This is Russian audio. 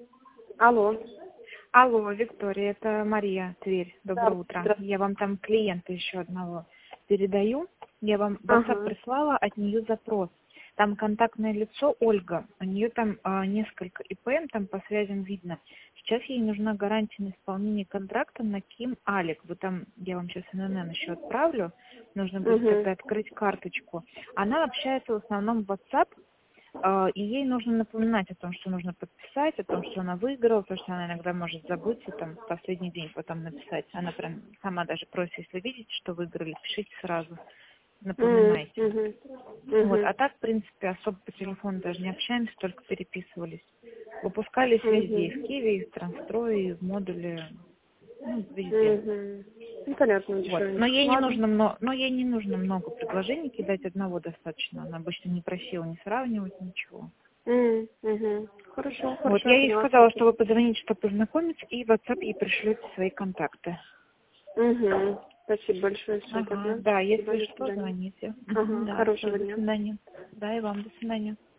Алло. Алло, Виктория, это Мария, Тверь. Доброе Да, утро. здравствуйте. Я вам там клиента еще одного передаю. Я вам в WhatsApp Ага. прислала от нее запрос. Там контактное лицо Ольга. У нее там несколько ИПМ, там по связям видно. Сейчас ей нужна гарантия на исполнение контракта на Ким Алик. Вы там, я вам сейчас ННН еще отправлю. Нужно будет Угу. тогда открыть карточку. Она общается в основном в WhatsApp. И ей нужно напоминать о том, что нужно подписать, о том, что она выиграла, потому что она иногда может забыть и там в последний день потом написать. Она прям сама даже просит, если видите, что выиграли, пишите сразу, напоминайте. Угу. Вот, Угу. а так, в принципе, особо по телефону даже не общаемся, только переписывались. Выпускались везде, и в Киеве, и в Трансстрое, и в модуле, ну, везде. Угу. Ну, понятно, Вот. ничего. Но ей не Ладно. нужно много предложений кидать, одного достаточно. Она обычно не просила не сравнивать ничего. Угу. Хорошо, Вот, хорошо, я я ей поняла. сказала, что вы позвоните, чтобы познакомиться, и в WhatsApp ей пришлете свои контакты. Угу. Спасибо большое, все Ага, тогда. да, Спасибо, если до что, свидания. звоните. Ага, Да, все, хорошего до дня. свидания. Да, и вам до свидания.